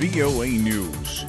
VOA News.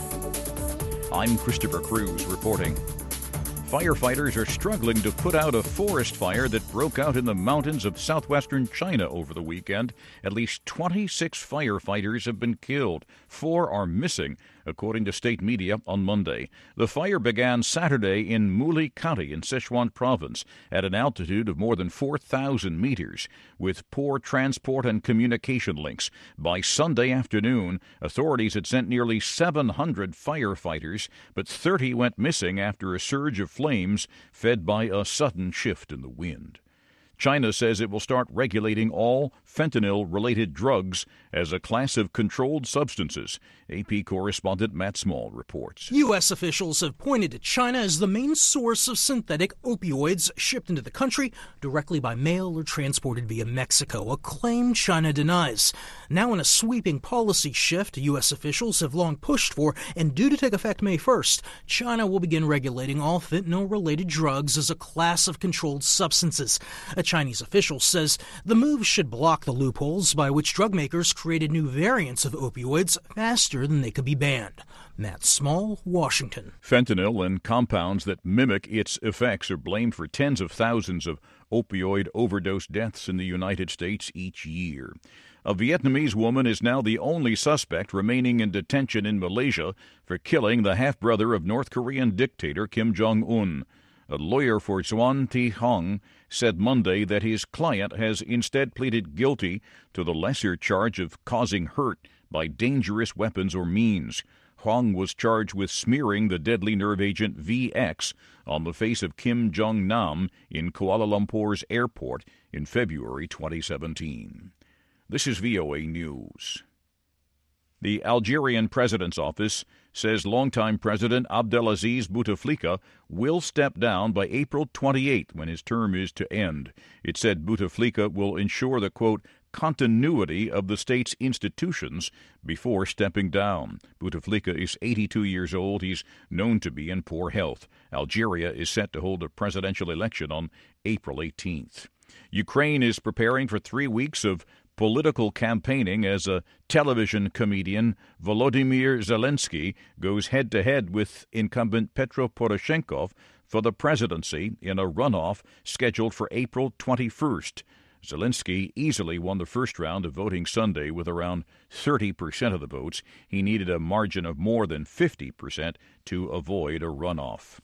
I'm Christopher Cruz reporting. Firefighters are struggling to put out a forest fire that broke out in the mountains of southwestern China over the weekend. At least 26 firefighters have been killed. 4 are missing, according to state media on Monday. The fire began Saturday in Muli County in Sichuan Province at an altitude of more than 4,000 meters, with poor transport and communication links. By Sunday afternoon, authorities had sent nearly 700 firefighters, but 30 went missing after a surge of flames fed by a sudden shift in the wind. China says it will start regulating all fentanyl-related drugs as a class of controlled substances. AP correspondent Matt Small reports. U.S. officials have pointed to China as the main source of synthetic opioids shipped into the country directly by mail or transported via Mexico, a claim China denies. Now in a sweeping policy shift U.S. officials have long pushed for, and due to take effect May 1st, China will begin regulating all fentanyl-related drugs as a class of controlled substances. A Chinese official says the move should block the loopholes by which drug makers created new variants of opioids faster than they could be banned. Matt Small, Washington. Fentanyl and compounds that mimic its effects are blamed for tens of thousands of opioid overdose deaths in the United States each year. A Vietnamese woman is now the only suspect remaining in detention in Malaysia for killing the half-brother of North Korean dictator Kim Jong-un. A lawyer for Xuan Thi Hong said Monday that his client has instead pleaded guilty to the lesser charge of causing hurt by dangerous weapons or means. Hong was charged with smearing the deadly nerve agent VX on the face of Kim Jong-nam in Kuala Lumpur's airport in February 2017. This is VOA News. The Algerian president's office says longtime President Abdelaziz Bouteflika will step down by April 28 when his term is to end. It said Bouteflika will ensure the, quote, continuity of the state's institutions before stepping down. Bouteflika is 82 years old. He's known to be in poor health. Algeria is set to hold a presidential election on April 18th. Ukraine is preparing for 3 weeks of political campaigning as a television comedian Volodymyr Zelensky goes head-to-head with incumbent Petro Poroshenko for the presidency in a runoff scheduled for April 21st. Zelensky easily won the first round of voting Sunday with around 30% of the votes. He needed a margin of more than 50% to avoid a runoff.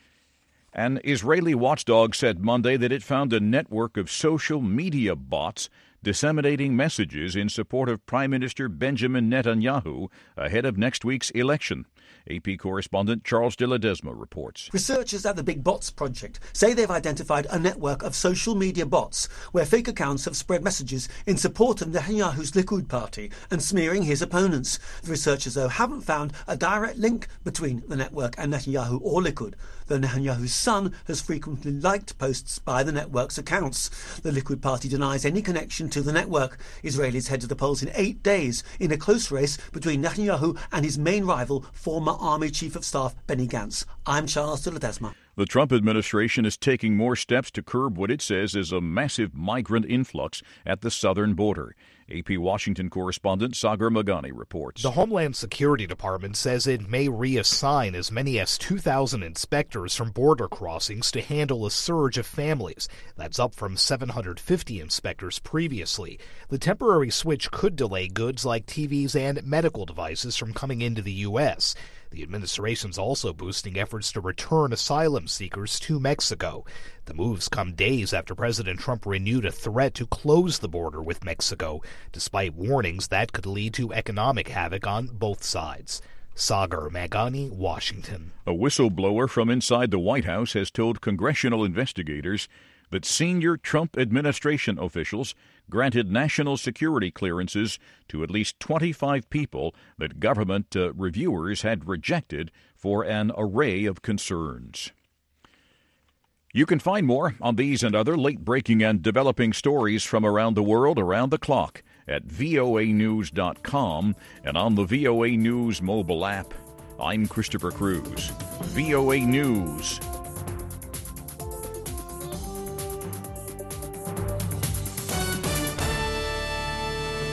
An Israeli watchdog said Monday that it found a network of social media bots disseminating messages in support of Prime Minister Benjamin Netanyahu ahead of next week's election. AP correspondent Charles de Ledesma reports. Researchers at the Big Bots Project say they've identified a network of social media bots where fake accounts have spread messages in support of Netanyahu's Likud party and smearing his opponents. The researchers, though, haven't found a direct link between the network and Netanyahu or Likud, though Netanyahu's son has frequently liked posts by the network's accounts. The Likud party denies any connection to the network. Israelis head to the polls in 8 days in a close race between Netanyahu and his main rival, former Army Chief of Staff Benny Gantz. I'm Charles de Ledesma. The Trump administration is taking more steps to curb what it says is a massive migrant influx at the southern border. AP Washington correspondent Sagar Magani reports. The Homeland Security Department says it may reassign as many as 2,000 inspectors from border crossings to handle a surge of families. That's up from 750 inspectors previously. The temporary switch could delay goods like TVs and medical devices from coming into the U.S. The administration's also boosting efforts to return asylum seekers to Mexico. The moves come days after President Trump renewed a threat to close the border with Mexico, despite warnings that could lead to economic havoc on both sides. Sagar Magani, Washington. A whistleblower from inside the White House has told congressional investigators that senior Trump administration officials granted national security clearances to at least 25 people that government reviewers had rejected for an array of concerns. You can find more on these and other late-breaking and developing stories from around the world around the clock at voanews.com and on the VOA News mobile app. I'm Christopher Cruz. VOA News.